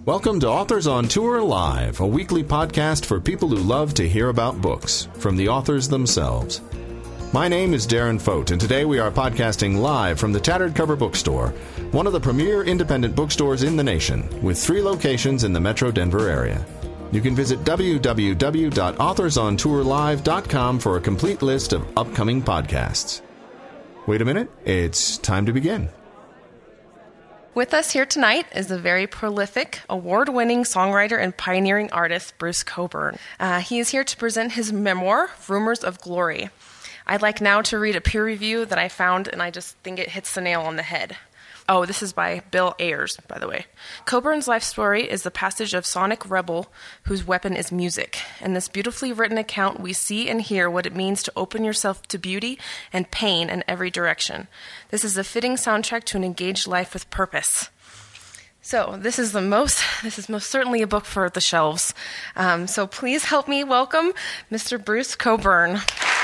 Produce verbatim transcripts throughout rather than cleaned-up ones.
Welcome to Authors on Tour Live, a weekly podcast for people who love to hear about books from the authors themselves. My name is Darren Fote, and today we are podcasting live from the Tattered Cover Bookstore, one of the premier independent bookstores in the nation, with three locations in the Metro Denver area. You can visit w w w dot authors on tour live dot com for a complete list of upcoming podcasts. Wait a minute, it's time to begin. With us here tonight is the very prolific, award-winning songwriter and pioneering artist, Bruce Cockburn. Uh, he is here to present his memoir, Rumors of Glory. I'd like now to read a peer review that I found, and I just think it hits the nail on the head. Oh, this is by Bill Ayers, by the way. Cockburn's life story is the passage of sonic rebel whose weapon is music. In this beautifully written account, we see and hear what it means to open yourself to beauty and pain in every direction. This is a fitting soundtrack to an engaged life with purpose. So this is the most, this is most certainly a book for the shelves. Um, so please help me welcome Mister Bruce Cockburn.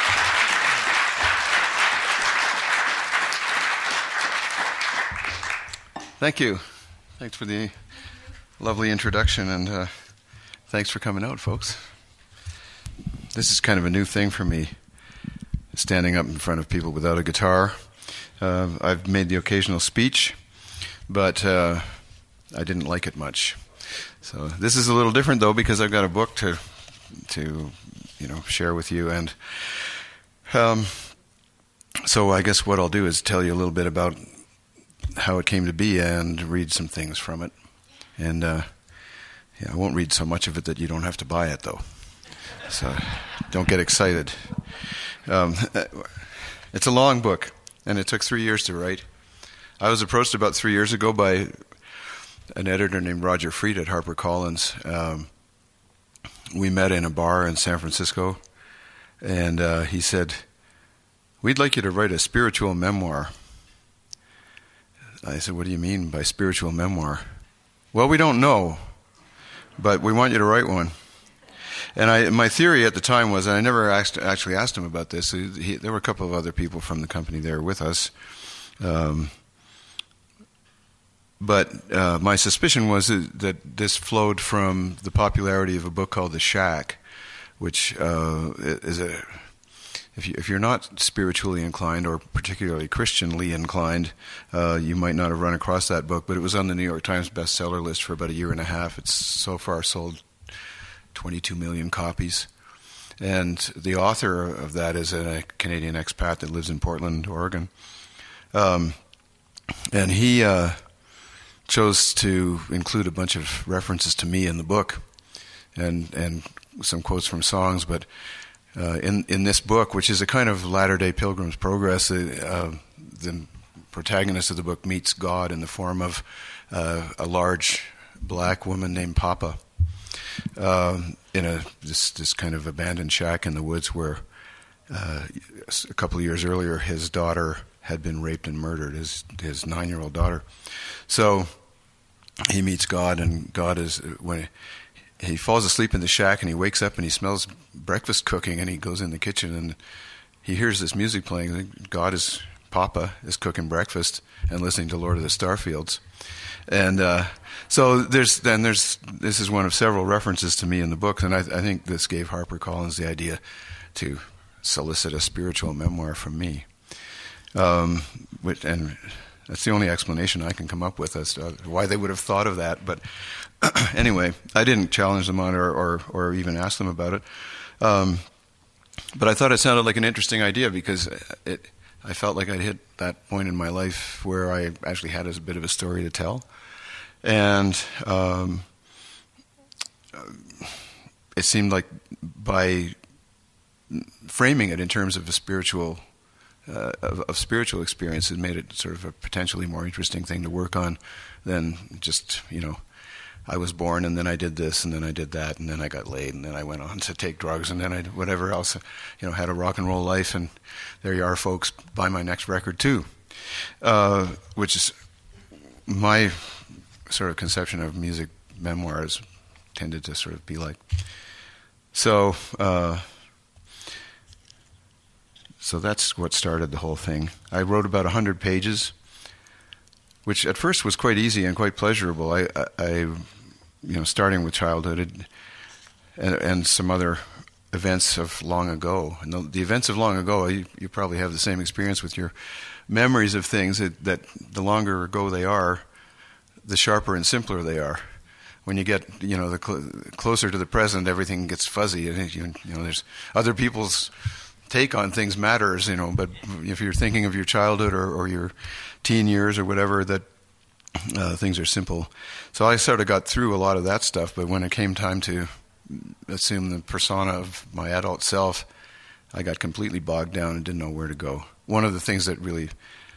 Thank you. Thanks for the lovely introduction, and uh, thanks for coming out, folks. This is kind of a new thing for me, standing up in front of people without a guitar. Uh, I've made the occasional speech, but uh, I didn't like it much. So this is a little different, though, because I've got a book to, to you know, share with you, and um, so I guess what I'll do is tell you a little bit about how it came to be and read some things from it. And uh, yeah, I won't read so much of it that you don't have to buy it, though. So don't get excited. Um, it's a long book, and it took three years to write. I was approached about three years ago by an editor named Roger Freed at HarperCollins. Um, we met in a bar in San Francisco, and uh, he said, "We'd like you to write a spiritual memoir." I said, "What do you mean by spiritual memoir?" "Well, we don't know, but we want you to write one." And I, my theory at the time was, and I never asked, actually asked him about this, he, he, there were a couple of other people from the company there with us, um, but uh, my suspicion was that this flowed from the popularity of a book called The Shack, which uh, is a... If, you, if you're not spiritually inclined or particularly Christianly inclined, uh, you might not have run across that book, but it was on the New York Times bestseller list for about a year and a half. It's so far sold twenty-two million copies. And the author of that is a Canadian expat that lives in Portland, Oregon. Um, and he uh, chose to include a bunch of references to me in the book and, and some quotes from songs, but Uh, in in this book, which is a kind of Latter-day Pilgrim's Progress, uh, the protagonist of the book meets God in the form of uh, a large black woman named Papa uh, in a this this kind of abandoned shack in the woods where uh, a couple of years earlier his daughter had been raped and murdered, his his nine-year-old daughter. So he meets God, and God is when. He falls asleep in the shack, and he wakes up and he smells breakfast cooking, and he goes in the kitchen and he hears this music playing. God is, Papa is cooking breakfast and listening to Lord of the Starfields. And uh, so there's then there's this is one of several references to me in the book, and I, I think this gave HarperCollins the idea to solicit a spiritual memoir from me. Um, which, and that's the only explanation I can come up with as to why they would have thought of that, but anyway, I didn't challenge them on it or, or, or even ask them about it. Um, but I thought it sounded like an interesting idea because it, I felt like I'd hit that point in my life where I actually had a bit of a story to tell. And um, it seemed like by framing it in terms of a spiritual uh, of, of spiritual experience, it made it sort of a potentially more interesting thing to work on than just, you know, I was born, and then I did this, and then I did that, and then I got laid, and then I went on to take drugs, and then I did whatever else, you know, had a rock and roll life, and there you are, folks, buy my next record too, uh, which is my sort of conception of music memoirs tended to sort of be like. So, uh, so that's what started the whole thing. I wrote about a hundred pages, which at first was quite easy and quite pleasurable. I, I, you know, starting with childhood it, and, and some other events of long ago. And the, the events of long ago, you, you probably have the same experience with your memories of things, that, that the longer ago they are, the sharper and simpler they are. When you get, you know, the cl- closer to the present, everything gets fuzzy. And you, you know, there's other people's take on things matters, you know. But if you're thinking of your childhood or, or your teen years or whatever, that uh, things are simple. So I sort of got through a lot of that stuff. But when it came time to assume the persona of my adult self, I got completely bogged down and didn't know where to go. One of the things that really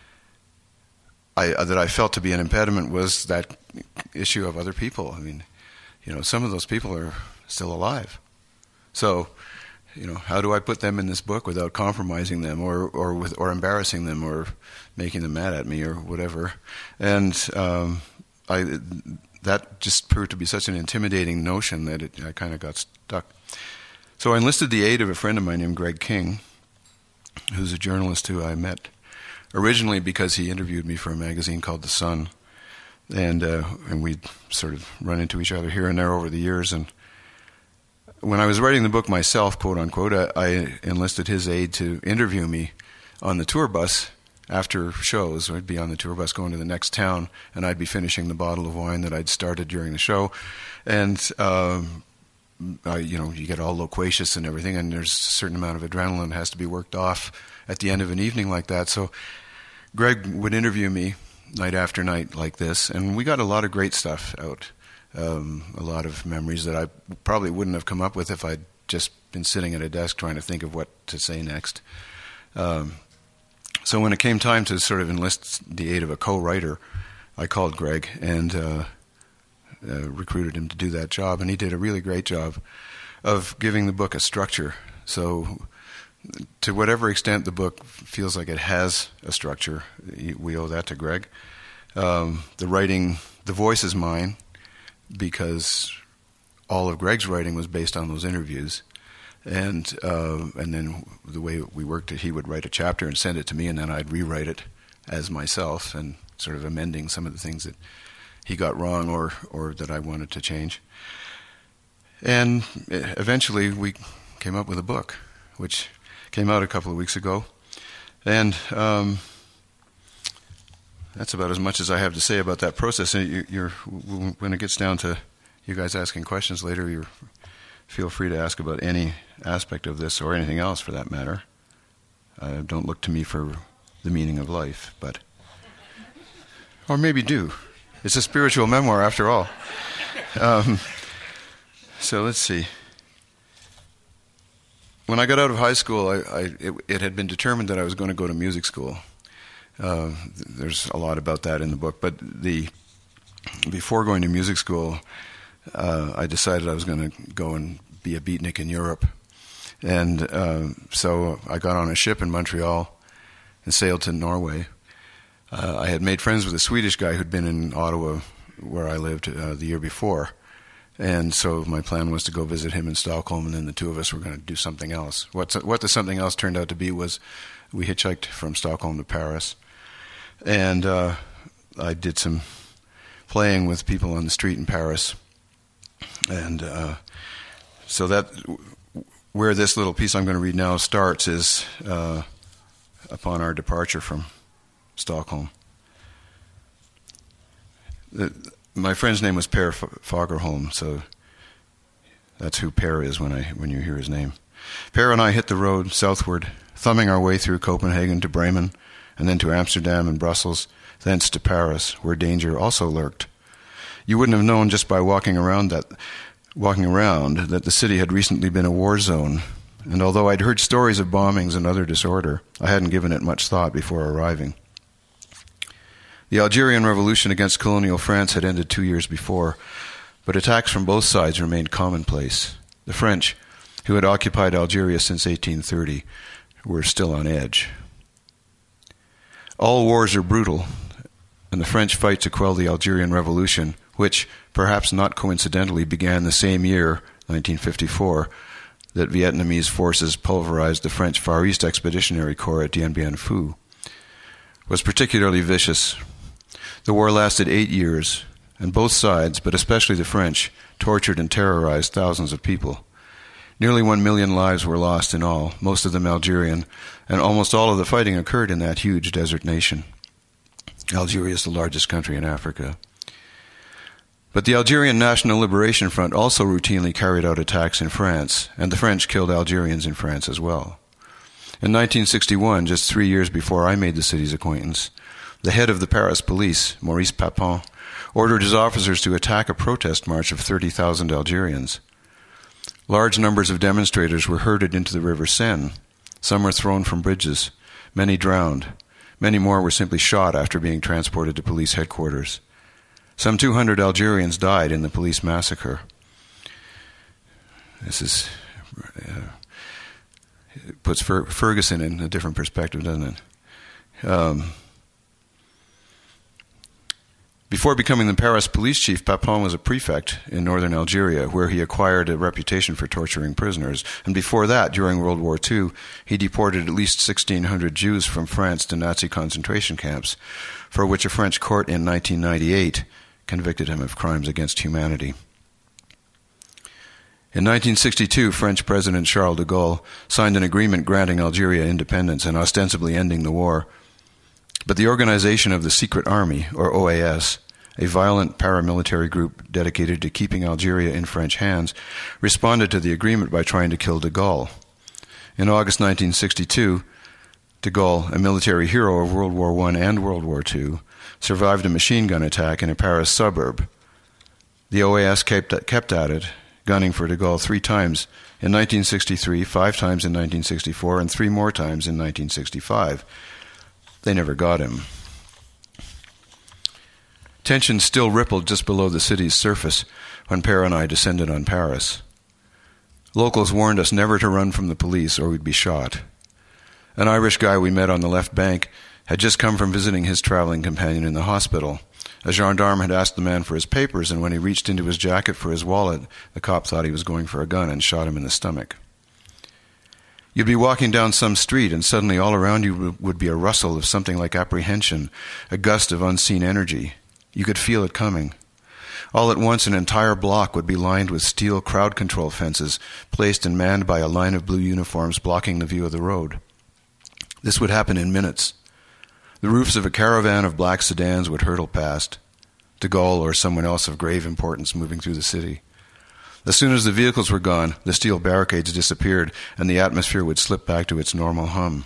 I uh, that I felt to be an impediment was that issue of other people. I mean, you know, some of those people are still alive. So, you know, how do I put them in this book without compromising them, or or with or embarrassing them, or making them mad at me, or whatever? And um, I that just proved to be such an intimidating notion that it, I kind of got stuck. So I enlisted the aid of a friend of mine named Greg King, who's a journalist who I met originally because he interviewed me for a magazine called The Sun, and uh, and we'd sort of run into each other here and there over the years. And when I was writing the book myself, quote unquote, I, I enlisted his aid to interview me on the tour bus after shows. I'd be on the tour bus going to the next town, and I'd be finishing the bottle of wine that I'd started during the show. And um, I, you know, you get all loquacious and everything, and there's a certain amount of adrenaline that has to be worked off at the end of an evening like that. So Greg would interview me night after night like this, and we got a lot of great stuff out. Um, a lot of memories that I probably wouldn't have come up with if I'd just been sitting at a desk trying to think of what to say next. Um, so when it came time to sort of enlist the aid of a co-writer, I called Greg and uh, uh, recruited him to do that job, and he did a really great job of giving the book a structure. So to whatever extent the book feels like it has a structure, we owe that to Greg. Um, the writing, the voice is mine, because all of Greg's writing was based on those interviews. And uh, and then the way we worked it, he would write a chapter and send it to me, and then I'd rewrite it as myself and sort of amending some of the things that he got wrong or, or that I wanted to change. And eventually we came up with a book, which came out a couple of weeks ago. And um, that's about as much as I have to say about that process. And you, you're, when it gets down to you guys asking questions later, you feel free to ask about any aspect of this or anything else for that matter. Uh, don't look to me for the meaning of life, but or maybe do. It's a spiritual memoir after all. Um, so let's see. When I got out of high school, I, I, it, it had been determined that I was going to go to music school. Uh, there's a lot about that in the book, but the before going to music school, uh, I decided I was going to go and be a beatnik in Europe. And uh, so I got on a ship in Montreal and sailed to Norway. Uh, I had made friends with a Swedish guy who'd been in Ottawa, where I lived, uh, the year before. And so my plan was to go visit him in Stockholm, and then the two of us were going to do something else. What's, what the something else turned out to be was we hitchhiked from Stockholm to Paris. And uh, I did some playing with people on the street in Paris. And uh, so that where this little piece I'm going to read now starts is uh, upon our departure from Stockholm. The, my friend's name was Per Fagerholm, so that's who Per is when I when you hear his name. Per and I hit the road southward, thumbing our way through Copenhagen to Bremen, and then to Amsterdam and Brussels, thence to Paris, where danger also lurked. You wouldn't have known just by walking around that walking around that the city had recently been a war zone, and although I'd heard stories of bombings and other disorder, I hadn't given it much thought before arriving. The Algerian Revolution against colonial France had ended two years before, but attacks from both sides remained commonplace. The French, who had occupied Algeria since eighteen thirty, were still on edge. All wars are brutal, and the French fight to quell the Algerian Revolution, which, perhaps not coincidentally, began the same year, nineteen fifty-four, that Vietnamese forces pulverized the French Far East Expeditionary Corps at Dien Bien Phu, was particularly vicious. The war lasted eight years, and both sides, but especially the French, tortured and terrorized thousands of people. Nearly one million lives were lost in all, most of them Algerian, and almost all of the fighting occurred in that huge desert nation. Algeria is the largest country in Africa. But the Algerian National Liberation Front also routinely carried out attacks in France, and the French killed Algerians in France as well. In nineteen sixty-one, just three years before I made the city's acquaintance, the head of the Paris police, Maurice Papin, ordered his officers to attack a protest march of thirty thousand Algerians. Large numbers of demonstrators were herded into the River Seine. Some were thrown from bridges. Many drowned. Many more were simply shot after being transported to police headquarters. Some two hundred Algerians died in the police massacre. This is... Uh, it puts Fer- Ferguson in a different perspective, doesn't it? Um, Before becoming the Paris police chief, Papin was a prefect in northern Algeria, where he acquired a reputation for torturing prisoners. And before that, during World War Two, he deported at least sixteen hundred Jews from France to Nazi concentration camps, for which a French court in nineteen ninety-eight convicted him of crimes against humanity. In nineteen sixty-two, French President Charles de Gaulle signed an agreement granting Algeria independence and ostensibly ending the war. But the organization of the Secret Army, or O A S, a violent paramilitary group dedicated to keeping Algeria in French hands, responded to the agreement by trying to kill de Gaulle. In August nineteen sixty-two, de Gaulle, a military hero of World War One and World War Two, survived a machine gun attack in a Paris suburb. The O A S kept, kept at it, gunning for de Gaulle three times in nineteen sixty-three, five times in nineteen sixty-four, and three more times in nineteen sixty-five. They never got him. Tension still rippled just below the city's surface when Per and I descended on Paris. Locals warned us never to run from the police or we'd be shot. An Irish guy we met on the left bank had just come from visiting his traveling companion in the hospital. A gendarme had asked the man for his papers, and when he reached into his jacket for his wallet, the cop thought he was going for a gun and shot him in the stomach. You'd be walking down some street, and suddenly all around you would be a rustle of something like apprehension, a gust of unseen energy. You could feel it coming. All at once, an entire block would be lined with steel crowd control fences, placed and manned by a line of blue uniforms blocking the view of the road. This would happen in minutes. The roofs of a caravan of black sedans would hurtle past, de Gaulle or someone else of grave importance moving through the city. As soon as the vehicles were gone, the steel barricades disappeared, and the atmosphere would slip back to its normal hum.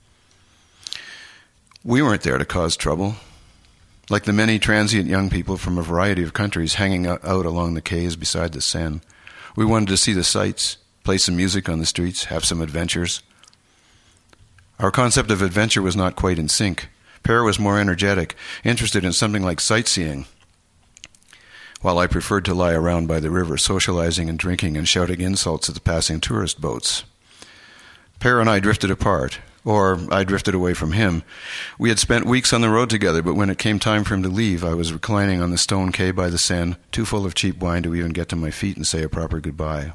We weren't there to cause trouble. Like the many transient young people from a variety of countries hanging out along the quays beside the Seine, we wanted to see the sights, play some music on the streets, have some adventures. Our concept of adventure was not quite in sync. Per was more energetic, interested in something like sightseeing, while I preferred to lie around by the river, socializing and drinking and shouting insults at the passing tourist boats. Per and I drifted apart, or I drifted away from him. We had spent weeks on the road together, but when it came time for him to leave, I was reclining on the stone quay by the Seine, too full of cheap wine to even get to my feet and say a proper goodbye.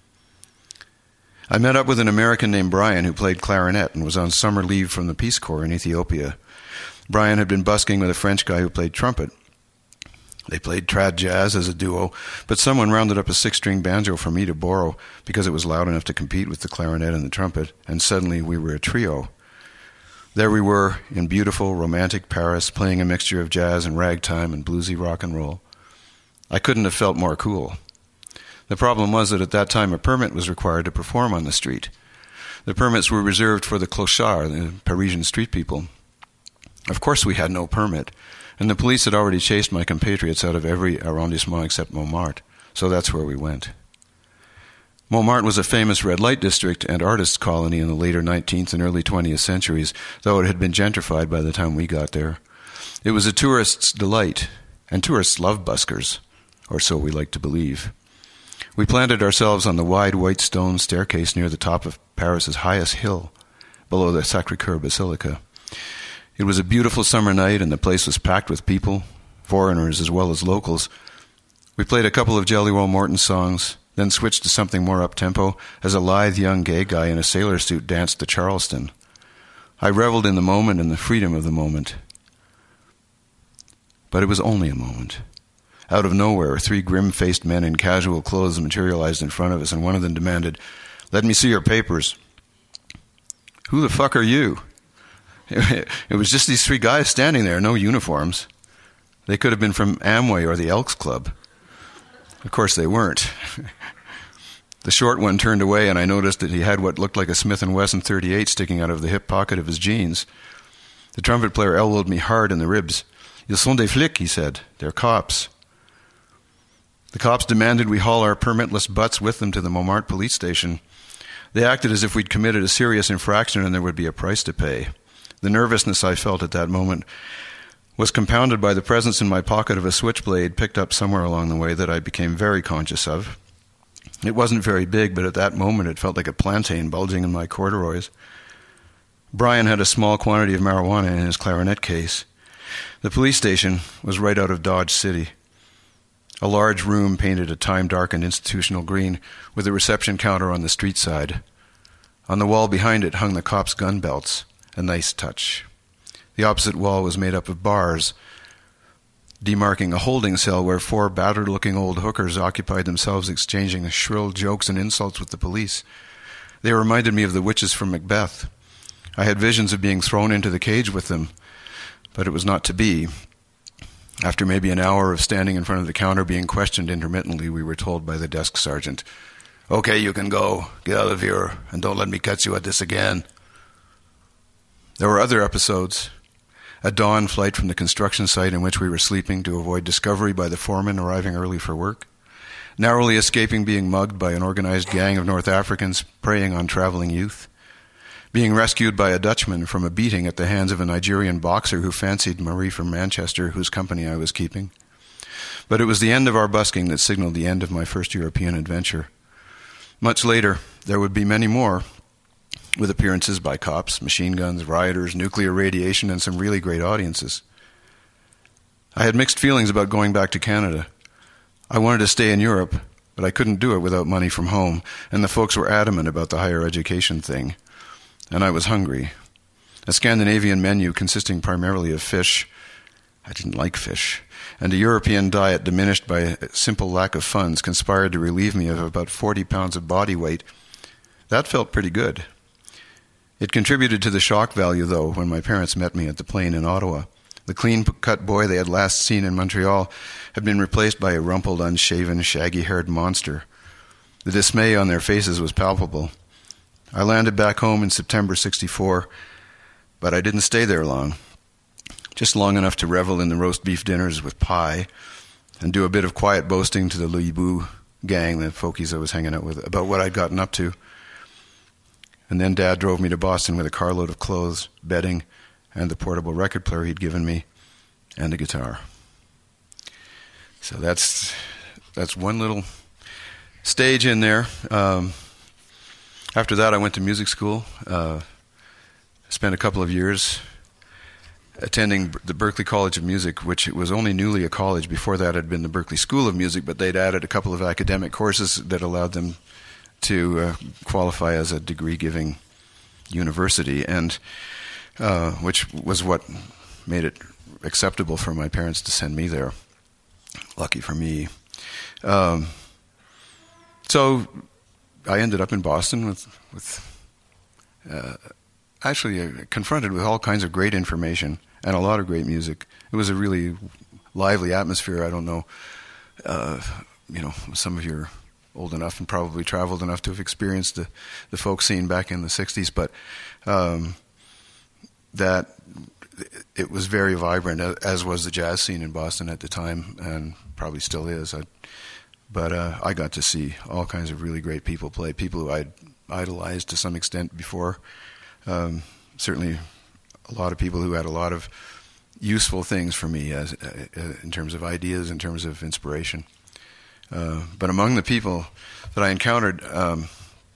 I met up with an American named Brian who played clarinet and was on summer leave from the Peace Corps in Ethiopia. Brian had been busking with a French guy who played trumpet. They played trad jazz as a duo, but someone rounded up a six-string banjo for me to borrow because it was loud enough to compete with the clarinet and the trumpet, and suddenly we were a trio. There we were, in beautiful, romantic Paris, playing a mixture of jazz and ragtime and bluesy rock and roll. I couldn't have felt more cool. The problem was that at that time a permit was required to perform on the street. The permits were reserved for the clochards, the Parisian street people. Of course we had no permit, and the police had already chased my compatriots out of every arrondissement except Montmartre, so that's where we went. Montmartre was a famous red light district and artists' colony in the later nineteenth and early twentieth centuries, though it had been gentrified by the time we got there. It was a tourist's delight, and tourists love buskers, or so we like to believe. We planted ourselves on the wide white stone staircase near the top of Paris's highest hill, below the Sacré-Cœur Basilica. It was a beautiful summer night, and the place was packed with people, foreigners as well as locals. We played a couple of Jelly Roll Morton songs, then switched to something more up-tempo as a lithe young gay guy in a sailor suit danced the Charleston. I reveled in the moment and the freedom of the moment. But it was only a moment. Out of nowhere, three grim-faced men in casual clothes materialized in front of us, and one of them demanded, "Let me see your papers." "Who the fuck are you?" It was just these three guys standing there, no uniforms. They could have been from Amway or the Elks Club. Of course they weren't. The short one turned away, and I noticed that he had what looked like a Smith and Wesson thirty-eight sticking out of the hip pocket of his jeans. The trumpet player elbowed me hard in the ribs. "Ils sont des flics," he said. "They're cops." The cops demanded we haul our permitless butts with them to the Montmartre police station. They acted as if we'd committed a serious infraction and there would be a price to pay. The nervousness I felt at that moment was compounded by the presence in my pocket of a switchblade picked up somewhere along the way that I became very conscious of. It wasn't very big, but at that moment it felt like a plantain bulging in my corduroys. Brian had a small quantity of marijuana in his clarinet case. The police station was right out of Dodge City. A large room painted a time-darkened institutional green with a reception counter on the street side. On the wall behind it hung the cops' gun belts. A nice touch. The opposite wall was made up of bars, demarking a holding cell where four battered-looking old hookers occupied themselves exchanging shrill jokes and insults with the police. They reminded me of the witches from Macbeth. I had visions of being thrown into the cage with them, but it was not to be. After maybe an hour of standing in front of the counter being questioned intermittently, we were told by the desk sergeant, "Okay, you can go. Get out of here, and don't let me catch you at this again." There were other episodes. A dawn flight from the construction site in which we were sleeping to avoid discovery by the foreman arriving early for work. Narrowly escaping being mugged by an organized gang of North Africans preying on traveling youth. Being rescued by a Dutchman from a beating at the hands of a Nigerian boxer who fancied Marie from Manchester, whose company I was keeping. But it was the end of our busking that signaled the end of my first European adventure. Much later, there would be many more, with appearances by cops, machine guns, rioters, nuclear radiation, and some really great audiences. I had mixed feelings about going back to Canada. I wanted to stay in Europe, but I couldn't do it without money from home, and the folks were adamant about the higher education thing. And I was hungry. A Scandinavian menu consisting primarily of fish — I didn't like fish — and a European diet diminished by a simple lack of funds conspired to relieve me of about forty pounds of body weight. That felt pretty good. It contributed to the shock value, though, when my parents met me at the plane in Ottawa. The clean-cut boy they had last seen in Montreal had been replaced by a rumpled, unshaven, shaggy-haired monster. The dismay on their faces was palpable. I landed back home in September sixty-four, but I didn't stay there long. Just long enough to revel in the roast beef dinners with pie and do a bit of quiet boasting to the Louis gang, the folkies I was hanging out with, about what I'd gotten up to. And then Dad drove me to Boston with a carload of clothes, bedding, and the portable record player he'd given me, and a guitar. So that's that's one little stage in there. Um, after that, I went to music school. Uh, spent a couple of years attending the Berklee College of Music, which was only newly a college. Before that, it had been the Berklee School of Music, but they'd added a couple of academic courses that allowed them to uh, qualify as a degree-giving university, and uh, which was what made it acceptable for my parents to send me there. Lucky for me. Um, so I ended up in Boston with, with uh, actually uh, confronted with all kinds of great information and a lot of great music. It was a really lively atmosphere. I don't know, uh, you know, some of you are old enough and probably traveled enough to have experienced the, the folk scene back in the sixties, but um, that it was very vibrant, as was the jazz scene in Boston at the time, and probably still is. I, but uh, I got to see all kinds of really great people play, people who I'd idolized to some extent before. Um, certainly a lot of people who had a lot of useful things for me as uh, in terms of ideas, in terms of inspiration. Uh, but among the people that I encountered um,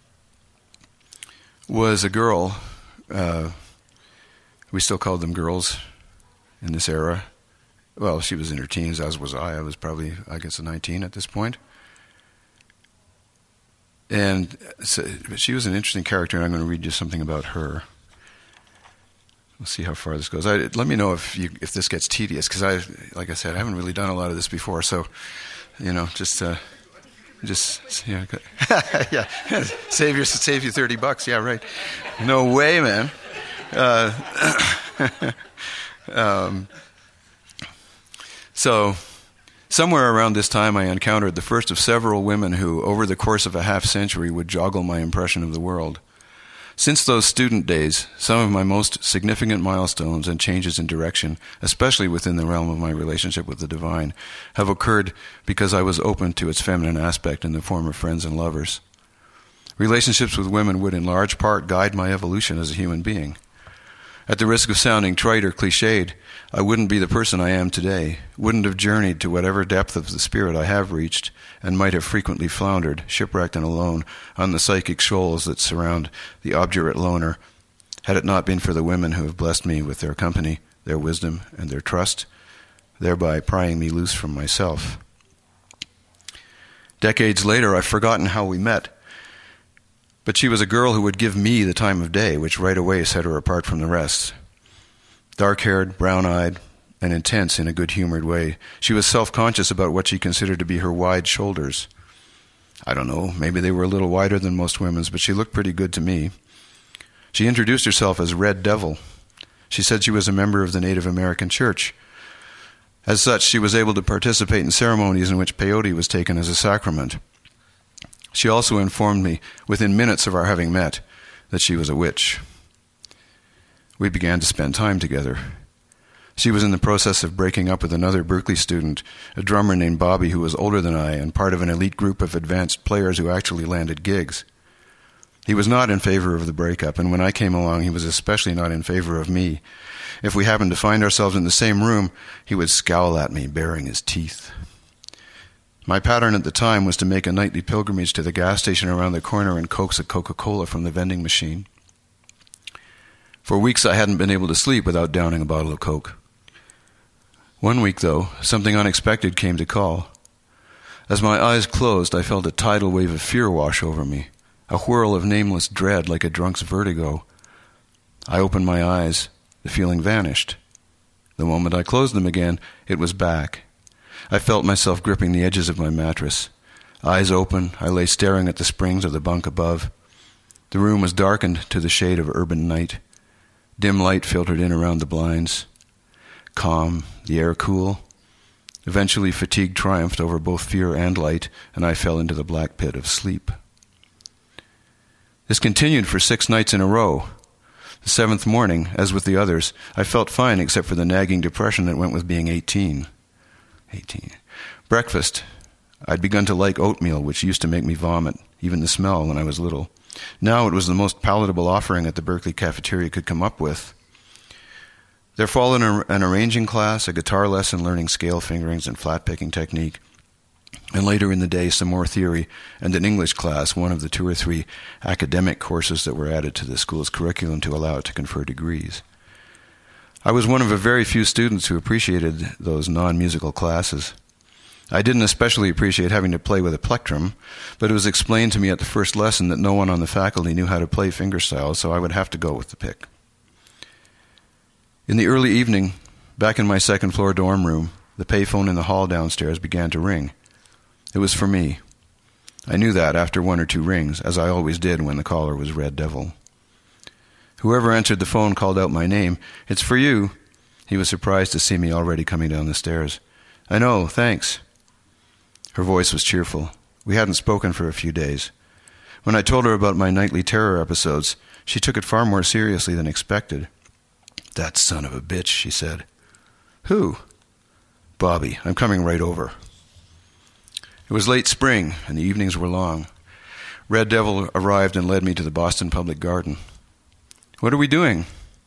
was a girl. Uh, we still called them girls in this era. Well, she was in her teens, as was I. I was probably, I guess, nineteen at this point. And so, she was an interesting character, and I'm going to read you something about her. we'll see how far this goes. I, let me know if you, if this gets tedious, because I, like I said, I haven't really done a lot of this before. So, you know, just, uh, just, yeah, yeah, save your, save you thirty bucks. Yeah, right. No way, man. Uh, um, so, somewhere around this time, I encountered the first of several women who, over the course of a half century, would joggle my impression of the world. Since those student days, some of my most significant milestones and changes in direction, especially within the realm of my relationship with the divine, have occurred because I was open to its feminine aspect in the form of friends and lovers. Relationships with women would in large part guide my evolution as a human being. At the risk of sounding trite or cliched, I wouldn't be the person I am today, wouldn't have journeyed to whatever depth of the spirit I have reached, and might have frequently floundered, shipwrecked and alone, on the psychic shoals that surround the obdurate loner, had it not been for the women who have blessed me with their company, their wisdom, and their trust, thereby prying me loose from myself. Decades later, I've forgotten how we met, but she was a girl who would give me the time of day, which right away set her apart from the rest. Dark-haired, brown-eyed, and intense in a good-humored way, she was self-conscious about what she considered to be her wide shoulders. I don't know, maybe they were a little wider than most women's, but she looked pretty good to me. She introduced herself as Red Devil. She said she was a member of the Native American Church. As such, she was able to participate in ceremonies in which peyote was taken as a sacrament. She also informed me, within minutes of our having met, that she was a witch. We began to spend time together. She was in the process of breaking up with another Berkeley student, a drummer named Bobby who was older than I and part of an elite group of advanced players who actually landed gigs. He was not in favor of the breakup, and when I came along, he was especially not in favor of me. If we happened to find ourselves in the same room, he would scowl at me, baring his teeth. My pattern at the time was to make a nightly pilgrimage to the gas station around the corner and coax a Coca-Cola from the vending machine. For weeks I hadn't been able to sleep without downing a bottle of Coke. One week, though, something unexpected came to call. As my eyes closed, I felt a tidal wave of fear wash over me, a whirl of nameless dread like a drunk's vertigo. I opened my eyes. The feeling vanished. The moment I closed them again, it was back. I felt myself gripping the edges of my mattress. Eyes open, I lay staring at the springs of the bunk above. The room was darkened to the shade of urban night. Dim light filtered in around the blinds. Calm, the air cool. Eventually fatigue triumphed over both fear and light, and I fell into the black pit of sleep. This continued for six nights in a row. The seventh morning, as with the others, I felt fine except for the nagging depression that went with being eighteen. Eighteen. Breakfast. I'd begun to like oatmeal, which used to make me vomit, even the smell when I was little. Now it was the most palatable offering that the Berkeley cafeteria could come up with. There followed an, an arranging class, a guitar lesson learning scale fingerings and flat-picking technique, and later in the day some more theory, and an English class, one of the two or three academic courses that were added to the school's curriculum to allow it to confer degrees. I was one of a very few students who appreciated those non-musical classes. I didn't especially appreciate having to play with a plectrum, but it was explained to me at the first lesson that no one on the faculty knew how to play fingerstyle, so I would have to go with the pick. In the early evening, back in my second-floor dorm room, the payphone in the hall downstairs began to ring. It was for me. I knew that after one or two rings, as I always did when the caller was Red Devil. Whoever answered the phone called out my name. "It's for you." He was surprised to see me already coming down the stairs. "I know, thanks." Her voice was cheerful. We hadn't spoken for a few days. When I told her about my nightly terror episodes, she took it far more seriously than expected. "That son of a bitch," she said. "Who?" "Bobby. I'm coming right over." It was late spring, and the evenings were long. Red Devil arrived and led me to the Boston Public Garden. "What are we doing?"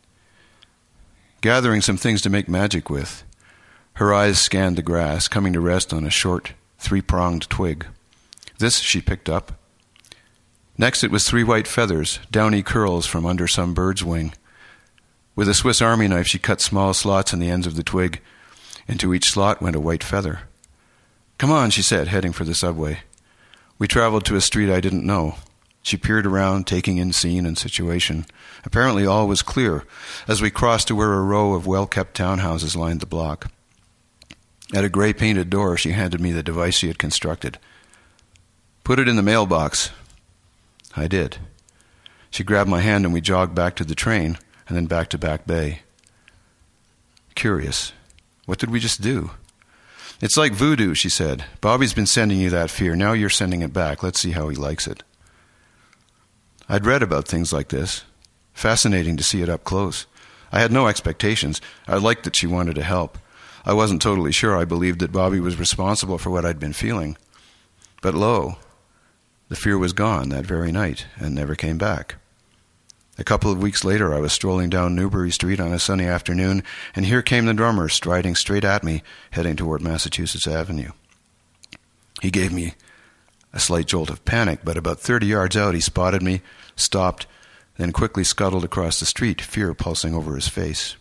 "Gathering some things to make magic with." Her eyes scanned the grass, coming to rest on a short, three-pronged twig. This she picked up. Next it was three white feathers, downy curls from under some bird's wing. With a Swiss Army knife she cut small slots in the ends of the twig. Into each slot went a white feather. "Come on," she said, heading for the subway. We traveled to a street I didn't know. She peered around, taking in scene and situation. Apparently all was clear as we crossed to where a row of well-kept townhouses lined the block. At a gray-painted door, she handed me the device she had constructed. "Put it in the mailbox." I did. She grabbed my hand and we jogged back to the train and then back to Back Bay. Curious. What did we just do? "It's like voodoo," she said. "Bobby's been sending you that fear. Now you're sending it back. Let's see how he likes it." I'd read about things like this. Fascinating to see it up close. I had no expectations. I liked that she wanted to help. I wasn't totally sure I believed that Bobby was responsible for what I'd been feeling. But lo, the fear was gone that very night and never came back. A couple of weeks later, I was strolling down Newbury Street on a sunny afternoon, and here came the drummer striding straight at me, heading toward Massachusetts Avenue. He gave me a slight jolt of panic, but about thirty yards out he spotted me, stopped, then quickly scuttled across the street, fear pulsing over his face.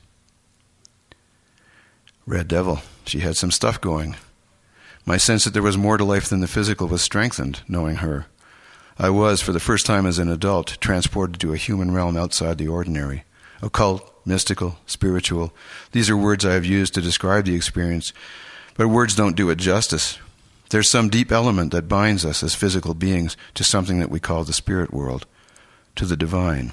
Red Devil, she had some stuff going. My sense that there was more to life than the physical was strengthened, knowing her. I was, for the first time as an adult, transported to a human realm outside the ordinary. Occult, mystical, spiritual. These are words I have used to describe the experience, but words don't do it justice. There's some deep element that binds us as physical beings to something that we call the spirit world, to the divine,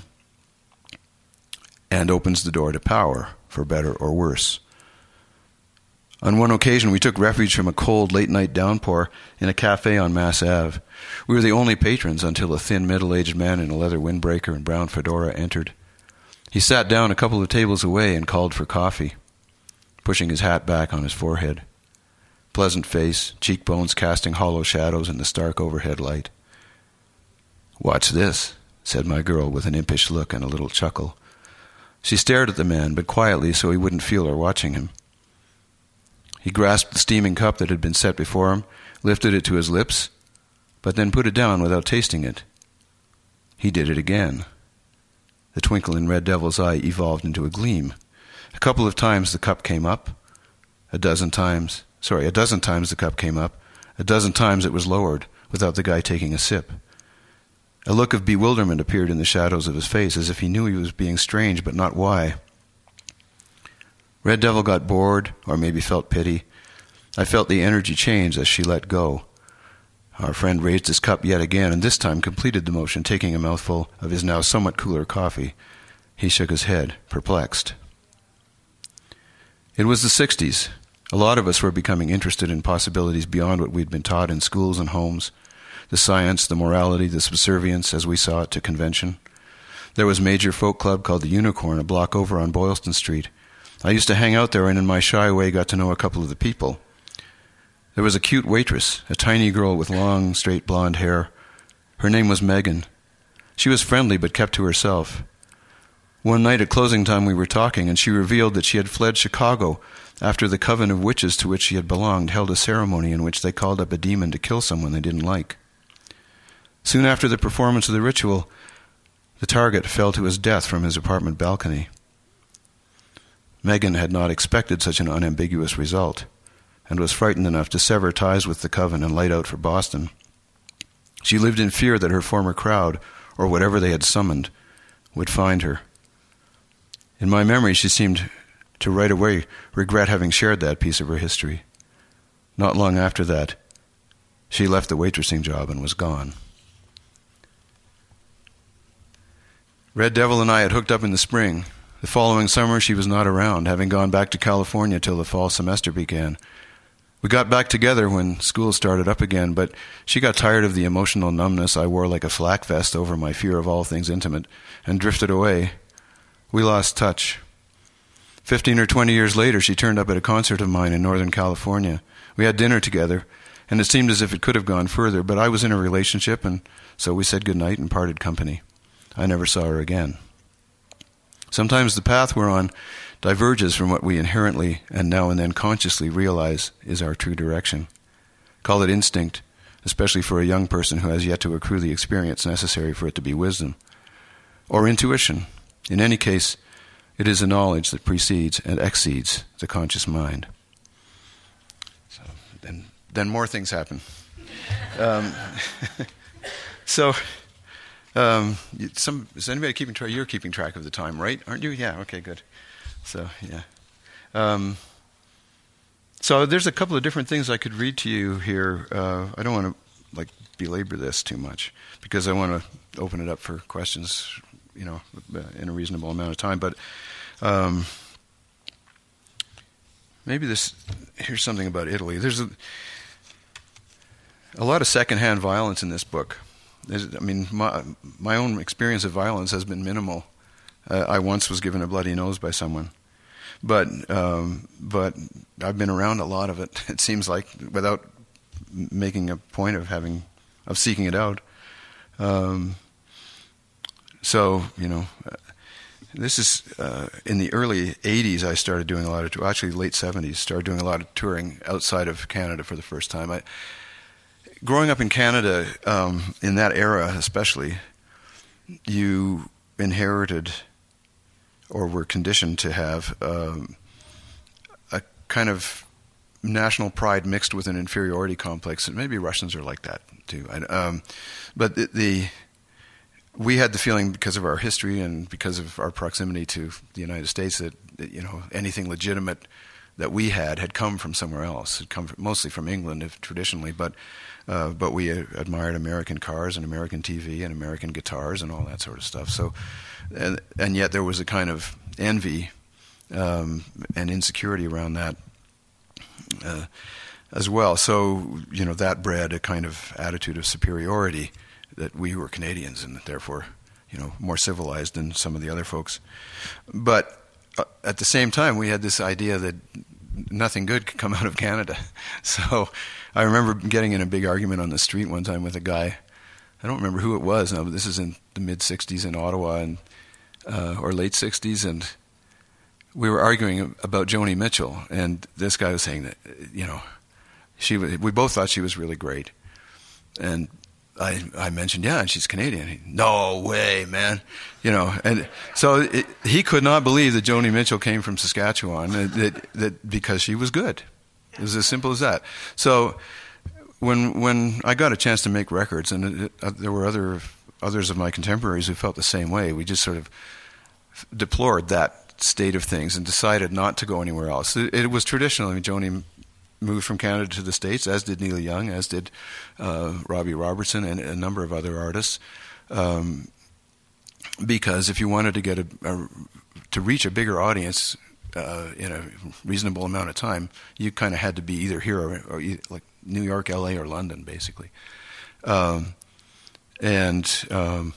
and opens the door to power, for better or worse. On one occasion, we took refuge from a cold, late-night downpour in a cafe on Mass Ave. We were the only patrons until a thin, middle-aged man in a leather windbreaker and brown fedora entered. He sat down a couple of tables away and called for coffee, pushing his hat back on his forehead. Pleasant face, cheekbones casting hollow shadows in the stark overhead light. "Watch this," said my girl with an impish look and a little chuckle. She stared at the man, but quietly so he wouldn't feel her watching him. He grasped the steaming cup that had been set before him, lifted it to his lips, but then put it down without tasting it. He did it again. The twinkle in Red Devil's eye evolved into a gleam. A couple of times the cup came up. A dozen times, sorry, a dozen times the cup came up. A dozen times it was lowered, without the guy taking a sip. A look of bewilderment appeared in the shadows of his face, as if he knew he was being strange, but not why. Red Devil got bored, or maybe felt pity. I felt the energy change as she let go. Our friend raised his cup yet again, and this time completed the motion, taking a mouthful of his now somewhat cooler coffee. He shook his head, perplexed. It was the sixties. A lot of us were becoming interested in possibilities beyond what we'd been taught in schools and homes. The science, the morality, the subservience, as we saw it, to convention. There was a major folk club called the Unicorn, a block over on Boylston Street. I used to hang out there and in my shy way got to know a couple of the people. There was a cute waitress, a tiny girl with long, straight blonde hair. Her name was Megan. She was friendly but kept to herself. One night at closing time we were talking, and she revealed that she had fled Chicago after the coven of witches to which she had belonged held a ceremony in which they called up a demon to kill someone they didn't like. Soon after the performance of the ritual, the target fell to his death from his apartment balcony. Megan had not expected such an unambiguous result, and was frightened enough to sever ties with the coven and light out for Boston. She lived in fear that her former crowd, or whatever they had summoned, would find her. In my memory, she seemed to right away regret having shared that piece of her history. Not long after that, she left the waitressing job and was gone. Red Devil and I had hooked up in the spring. The following summer, she was not around, having gone back to California till the fall semester began. We got back together when school started up again, but she got tired of the emotional numbness I wore like a flak vest over my fear of all things intimate, and drifted away. We lost touch. Fifteen or twenty years later, she turned up at a concert of mine in Northern California. We had dinner together, and it seemed as if it could have gone further, but I was in a relationship, and so we said goodnight and parted company. I never saw her again. Sometimes the path we're on diverges from what we inherently and now and then consciously realize is our true direction. Call it instinct, especially for a young person who has yet to accrue the experience necessary for it to be wisdom. Or intuition. In any case, it is a knowledge that precedes and exceeds the conscious mind. So then, then more things happen. Um, so Um, some is anybody keeping track? You're keeping track of the time, right? Aren't you? Yeah. Okay. Good. So yeah. Um, so there's a couple of different things I could read to you here. Uh, I don't want to like belabor this too much because I want to open it up for questions, you know, in a reasonable amount of time. But um, maybe this. Here's something about Italy. There's a, a lot of secondhand violence in this book. There's, I mean, my my own experience of violence has been minimal. Uh, I once was given a bloody nose by someone, but um, but I've been around a lot of it. It seems like, without making a point of having of seeking it out. Um, so you know, uh, this is uh, in the early eighties. I started doing a lot of, actually late seventies. Started doing a lot of touring outside of Canada for the first time. I. Growing up in Canada, um, in that era especially, you inherited or were conditioned to have um, a kind of national pride mixed with an inferiority complex. And maybe Russians are like that too. I, um, but the, the we had the feeling, because of our history and because of our proximity to the United States, that, that you know anything legitimate that we had had come from somewhere else. Had come from, mostly from England, if traditionally, but. Uh, but we admired American cars and American T V and American guitars and all that sort of stuff. So, and, and yet there was a kind of envy um, and insecurity around that uh, as well. So, you know, that bred a kind of attitude of superiority, that we were Canadians and therefore, you know, more civilized than some of the other folks. But uh, at the same time, we had this idea that nothing good could come out of Canada. So I remember getting in a big argument on the street one time with a guy. I don't remember who it was now, but this is in the mid-sixties in Ottawa, and uh, or late sixties, and we were arguing about Joni Mitchell, and this guy was saying that, you know, she was, we both thought she was really great. And I, I mentioned, yeah, and she's Canadian. He, no way, man. You know, and so it, he could not believe that Joni Mitchell came from Saskatchewan, that, that, that because she was good. It was as simple as that. So when when I got a chance to make records, and it, it, uh, there were other others of my contemporaries who felt the same way, we just sort of deplored that state of things and decided not to go anywhere else. It, it was traditional. I mean, Joni moved from Canada to the States, as did Neil Young, as did uh, Robbie Robertson and a number of other artists. Um, because if you wanted to get a, a to reach a bigger audience uh, in a reasonable amount of time, you kind of had to be either here or, or like New York, L A, or London, basically. Um, and um,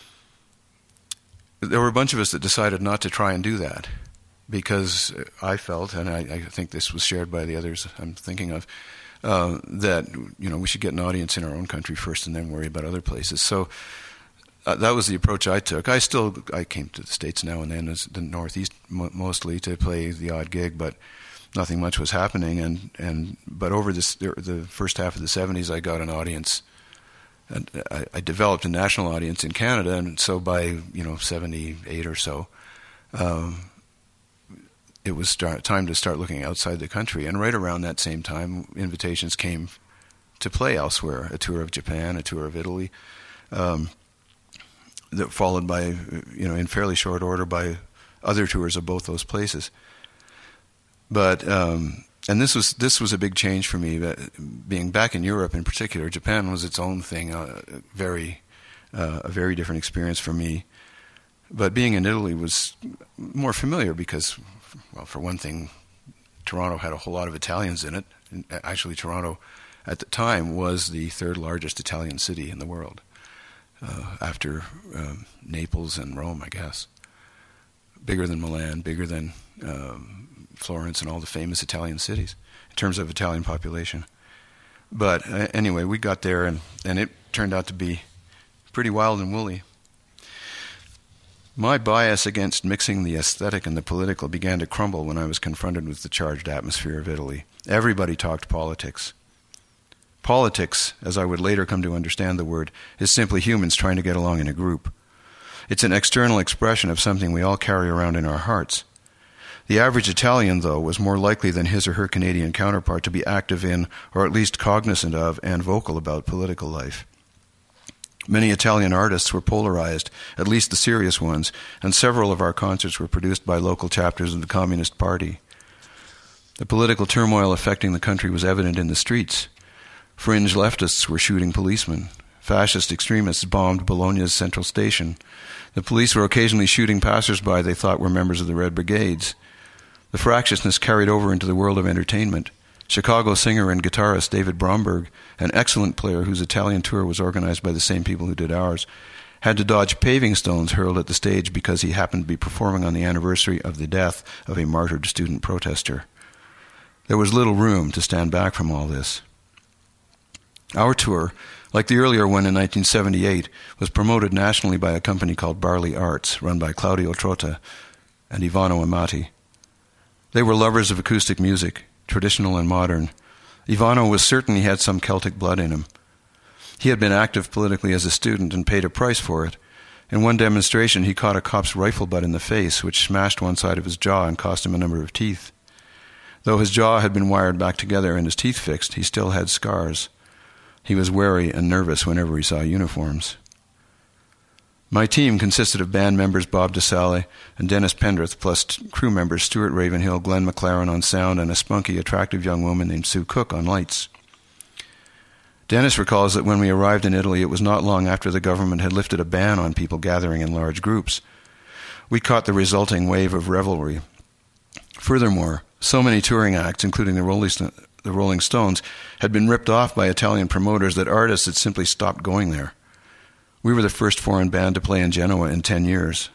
there were a bunch of us that decided not to try and do that, because I felt, and I, I think this was shared by the others I'm thinking of, uh, that you know we should get an audience in our own country first, and then worry about other places. So uh, that was the approach I took. I still I came to the States now and then, as the Northeast mo- mostly, to play the odd gig, but nothing much was happening. And, and but over this the first half of the seventies, I got an audience. And I, I developed a national audience in Canada, and so by you know seventy-eight or so. Um, It was start, time to start looking outside the country. And right around that same time, invitations came to play elsewhere, a tour of Japan, a tour of Italy, um, that followed by, you know, in fairly short order by other tours of both those places. But, um, and this was this was a big change for me, being back in Europe in particular. Japan was its own thing, uh, very, uh, a very different experience for me. But being in Italy was more familiar because, well, for one thing, Toronto had a whole lot of Italians in it. And actually, Toronto, at the time, was the third largest Italian city in the world, uh, after um, Naples and Rome, I guess. Bigger than Milan, bigger than um, Florence and all the famous Italian cities in terms of Italian population. But uh, anyway, we got there, and, and it turned out to be pretty wild and woolly. My bias against mixing the aesthetic and the political began to crumble when I was confronted with the charged atmosphere of Italy. Everybody talked politics. Politics, as I would later come to understand the word, is simply humans trying to get along in a group. It's an external expression of something we all carry around in our hearts. The average Italian, though, was more likely than his or her Canadian counterpart to be active in, or at least cognizant of, and vocal about political life. Many Italian artists were polarized, at least the serious ones, and several of our concerts were produced by local chapters of the Communist Party. The political turmoil affecting the country was evident in the streets. Fringe leftists were shooting policemen. Fascist extremists bombed Bologna's central station. The police were occasionally shooting passers-by they thought were members of the Red Brigades. The fractiousness carried over into the world of entertainment. Chicago singer and guitarist David Bromberg, an excellent player whose Italian tour was organized by the same people who did ours, had to dodge paving stones hurled at the stage because he happened to be performing on the anniversary of the death of a martyred student protester. There was little room to stand back from all this. Our tour, like the earlier one in nineteen seventy-eight, was promoted nationally by a company called Barley Arts, run by Claudio Trotta and Ivano Amati. They were lovers of acoustic music, traditional and modern. Ivano was certain he had some Celtic blood in him. He had been active politically as a student and paid a price for it. In one demonstration, he caught a cop's rifle butt in the face, which smashed one side of his jaw and cost him a number of teeth. Though his jaw had been wired back together and his teeth fixed, he still had scars. He was wary and nervous whenever he saw uniforms. My team consisted of band members Bob DeSalle and Dennis Pendrith, plus t- crew members Stuart Ravenhill, Glenn McLaren on sound, and a spunky, attractive young woman named Sue Cook on lights. Dennis recalls that when we arrived in Italy, it was not long after the government had lifted a ban on people gathering in large groups. We caught the resulting wave of revelry. Furthermore, so many touring acts, including the Rolling, St- the Rolling Stones, had been ripped off by Italian promoters that artists had simply stopped going there. We were the first foreign band to play in Genoa in ten years.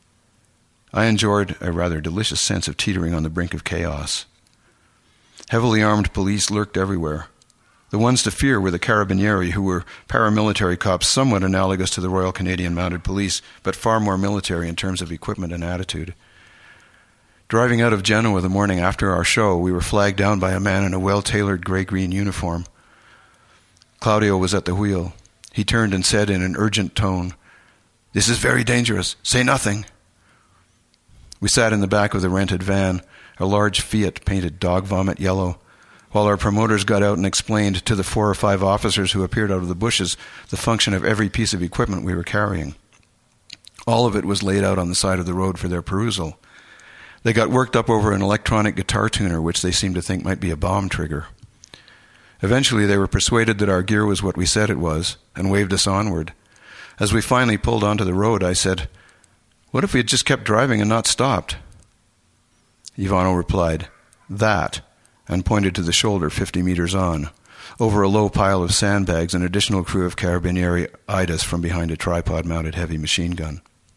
I enjoyed a rather delicious sense of teetering on the brink of chaos. Heavily armed police lurked everywhere. The ones to fear were the Carabinieri, who were paramilitary cops somewhat analogous to the Royal Canadian Mounted Police, but far more military in terms of equipment and attitude. Driving out of Genoa the morning after our show, we were flagged down by a man in a well-tailored gray-green uniform. Claudio was at the wheel. He turned and said in an urgent tone, "This is very dangerous. Say nothing." We sat in the back of the rented van, a large Fiat painted dog vomit yellow, while our promoters got out and explained to the four or five officers who appeared out of the bushes the function of every piece of equipment we were carrying. All of it was laid out on the side of the road for their perusal. They got worked up over an electronic guitar tuner, which they seemed to think might be a bomb trigger. Eventually, they were persuaded that our gear was what we said it was, and waved us onward. As we finally pulled onto the road, I said, "What if we had just kept driving and not stopped?" Ivano replied, "That," and pointed to the shoulder fifty meters on. Over a low pile of sandbags, an additional crew of Carabinieri eyed us from behind a tripod-mounted heavy machine gun.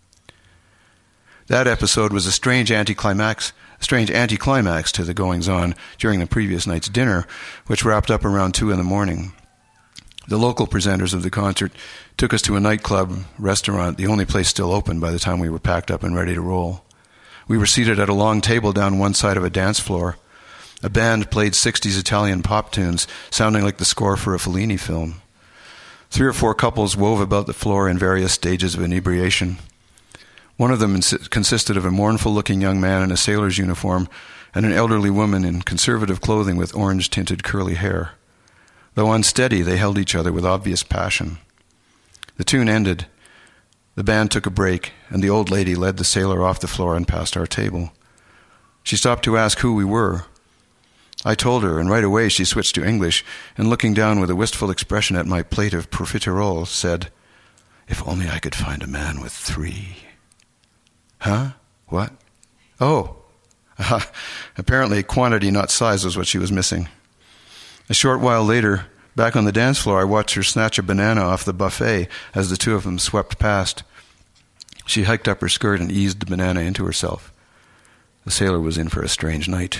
That episode was a strange anticlimax, a strange anticlimax to the goings-on during the previous night's dinner, which wrapped up around two in the morning. The local presenters of the concert took us to a nightclub restaurant, the only place still open by the time we were packed up and ready to roll. We were seated at a long table down one side of a dance floor. A band played sixties Italian pop tunes, sounding like the score for a Fellini film. Three or four couples wove about the floor in various stages of inebriation. One of them ins- consisted of a mournful-looking young man in a sailor's uniform and an elderly woman in conservative clothing with orange-tinted curly hair. Though unsteady, they held each other with obvious passion. The tune ended. The band took a break, and the old lady led the sailor off the floor and past our table. She stopped to ask who we were. I told her, and right away she switched to English, and looking down with a wistful expression at my plate of profiterole, said, "If only I could find a man with three." Huh? What? Oh. Uh, apparently quantity, not size, was what she was missing. A short while later, back on the dance floor, I watched her snatch a banana off the buffet as the two of them swept past. She hiked up her skirt and eased the banana into herself. The sailor was in for a strange night.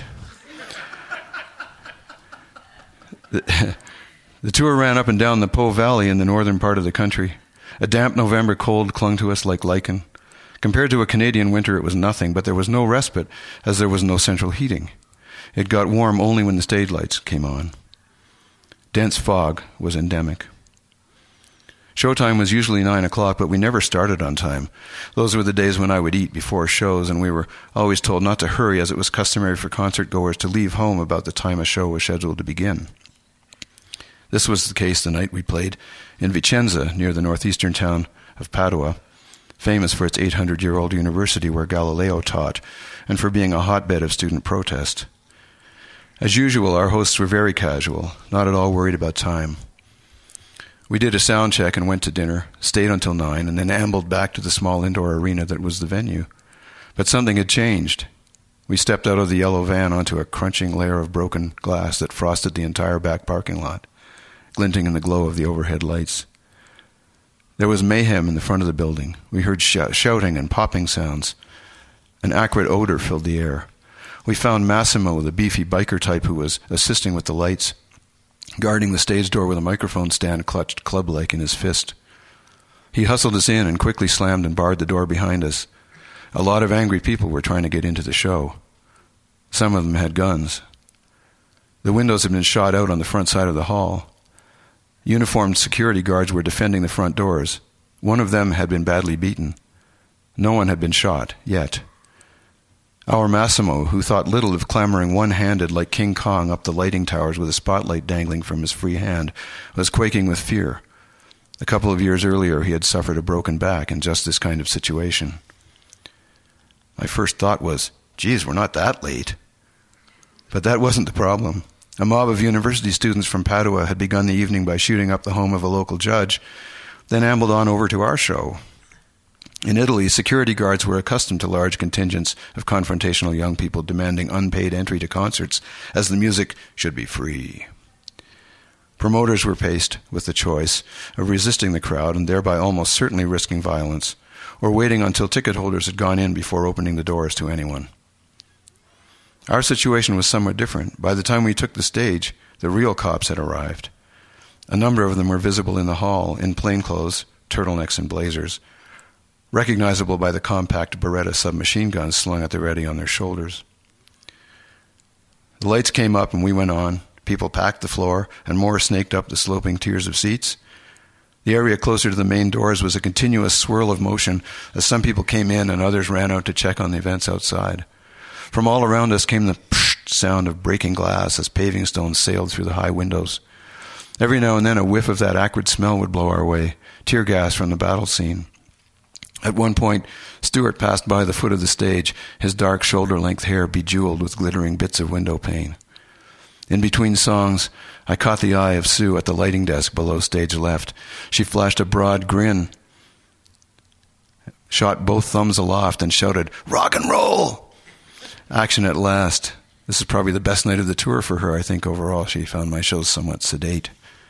the, the tour ran up and down the Po Valley in the northern part of the country. A damp November cold clung to us like lichen. Compared to a Canadian winter, it was nothing, but there was no respite, as there was no central heating. It got warm only when the stage lights came on. Dense fog was endemic. Showtime was usually nine o'clock, but we never started on time. Those were the days when I would eat before shows, and we were always told not to hurry, as it was customary for concert-goers to leave home about the time a show was scheduled to begin. This was the case the night we played in Vicenza, near the northeastern town of Padua, famous for its eight hundred year old university where Galileo taught, and for being a hotbed of student protest. As usual, our hosts were very casual, not at all worried about time. We did a sound check and went to dinner, stayed until nine, and then ambled back to the small indoor arena that was the venue. But something had changed. We stepped out of the yellow van onto a crunching layer of broken glass that frosted the entire back parking lot, glinting in the glow of the overhead lights. There was mayhem in the front of the building. We heard sh- shouting and popping sounds. An acrid odor filled the air. We found Massimo, the beefy biker type who was assisting with the lights, guarding the stage door with a microphone stand clutched club-like in his fist. He hustled us in and quickly slammed and barred the door behind us. A lot of angry people were trying to get into the show. Some of them had guns. The windows had been shot out on the front side of the hall. Uniformed security guards were defending the front doors. One of them had been badly beaten. No one had been shot, yet. Our Massimo, who thought little of clambering one-handed like King Kong up the lighting towers with a spotlight dangling from his free hand, was quaking with fear. A couple of years earlier, he had suffered a broken back in just this kind of situation. My first thought was, geez, we're not that late. But that wasn't the problem. A mob of university students from Padua had begun the evening by shooting up the home of a local judge, then ambled on over to our show. In Italy, security guards were accustomed to large contingents of confrontational young people demanding unpaid entry to concerts, as the music should be free. Promoters were faced with the choice of resisting the crowd and thereby almost certainly risking violence, or waiting until ticket holders had gone in before opening the doors to anyone. Our situation was somewhat different. By the time we took the stage, the real cops had arrived. A number of them were visible in the hall, in plainclothes, turtlenecks, and blazers, recognizable by the compact Beretta submachine guns slung at the ready on their shoulders. The lights came up and we went on. People packed the floor, and more snaked up the sloping tiers of seats. The area closer to the main doors was a continuous swirl of motion as some people came in and others ran out to check on the events outside. From all around us came the psh sound of breaking glass as paving stones sailed through the high windows. Every now and then a whiff of that acrid smell would blow our way, tear gas from the battle scene. At one point, Stewart passed by the foot of the stage, his dark shoulder-length hair bejeweled with glittering bits of window pane. In between songs, I caught the eye of Sue at the lighting desk below stage left. She flashed a broad grin, shot both thumbs aloft, and shouted, "Rock and roll!" Action at last. This is probably the best night of the tour for her, I think, overall. She found my shows somewhat sedate.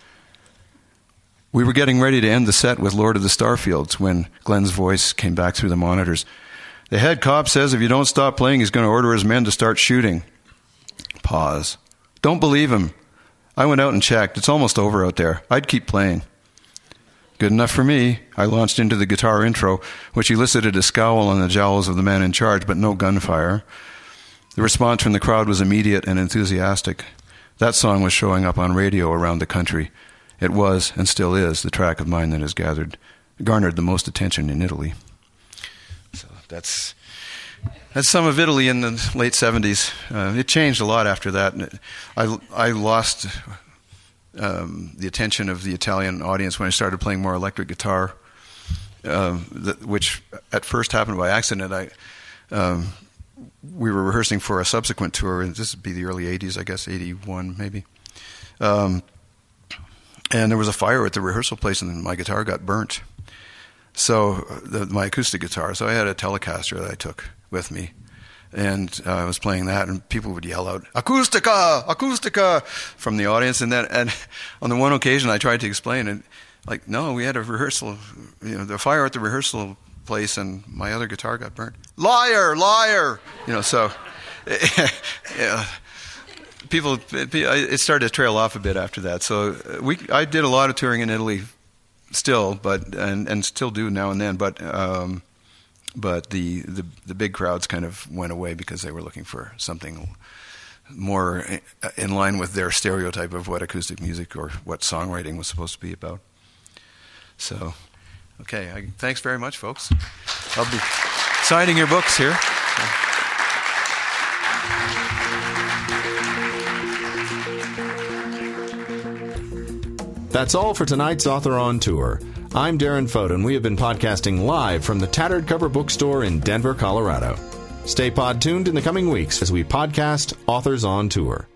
We were getting ready to end the set with Lord of the Starfields when Glenn's voice came back through the monitors. "The head cop says if you don't stop playing, he's going to order his men to start shooting." Pause. "Don't believe him. I went out and checked. It's almost over out there. I'd keep playing." Good enough for me. I launched into the guitar intro, which elicited a scowl on the jowls of the man in charge, but no gunfire. The response from the crowd was immediate and enthusiastic. That song was showing up on radio around the country. It was, and still is, the track of mine that has gathered, garnered the most attention in Italy. So that's that's some of Italy in the late seventies. Uh, it changed a lot after that. I, I lost um, the attention of the Italian audience when I started playing more electric guitar, uh, the, which at first happened by accident. I um, we were rehearsing for a subsequent tour, and this would be the early eighties, I guess, eighty-one maybe. Um, And there was a fire at the rehearsal place, and my guitar got burnt. So, the, my acoustic guitar. So I had a Telecaster that I took with me, and uh, I was playing that, and people would yell out, "Acoustica! Acoustica!" from the audience. And then, and on the one occasion, I tried to explain it, like, no, we had a rehearsal, you know, the fire at the rehearsal place, and my other guitar got burnt. Liar! Liar! You know, so, yeah. People, it started to trail off a bit after that. So we, I did a lot of touring in Italy, still, but and, and still do now and then. But um, but the, the the big crowds kind of went away because they were looking for something more in line with their stereotype of what acoustic music or what songwriting was supposed to be about. So, okay, I, thanks very much, folks. I'll be signing your books here. That's all for tonight's Author on Tour. I'm Darren Fote, and we have been podcasting live from the Tattered Cover Bookstore in Denver, Colorado. Stay pod tuned in the coming weeks as we podcast Authors on Tour.